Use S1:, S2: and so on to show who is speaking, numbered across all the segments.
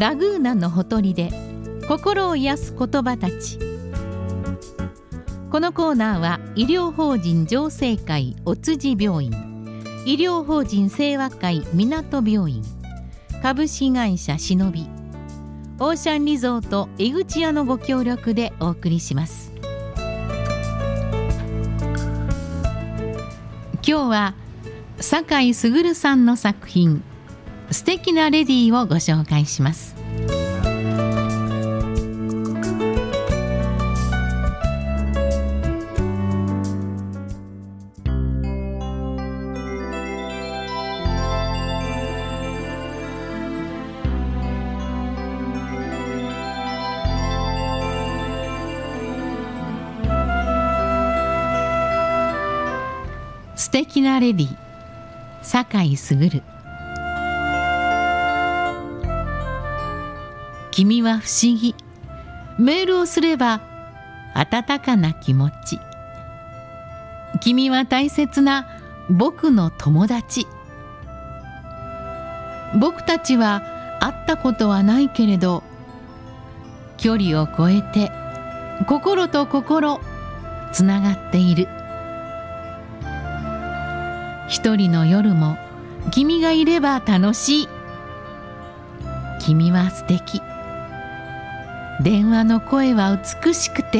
S1: ラグーナのほとりで心を癒す言葉たち。このコーナーは医療法人常生会お辻病院、医療法人清和会港病院、株式会社しのび、オーシャンリゾート江口屋のご協力でお送りします。今日は酒井卓さんの作品素敵なレディーをご紹介します。素敵なレディー、酒井卓。君は不思議。メールをすれば温かな気持ち。君は大切な僕の友達。僕たちは会ったことはないけれど、距離を超えて心と心つながっている。一人の夜も君がいれば楽しい。君は素敵。電話の声は美しくて。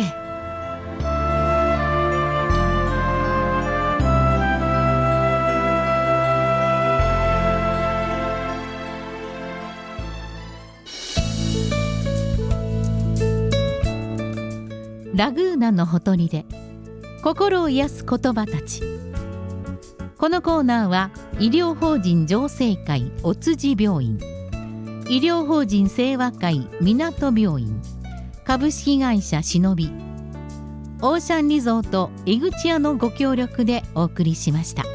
S1: ラグーナのほとりで心を癒す言葉たち。このコーナーは医療法人常生会お辻病院、医療法人清和会港病院、株式会社しのび、オーシャンリゾート江口屋のご協力でお送りしました。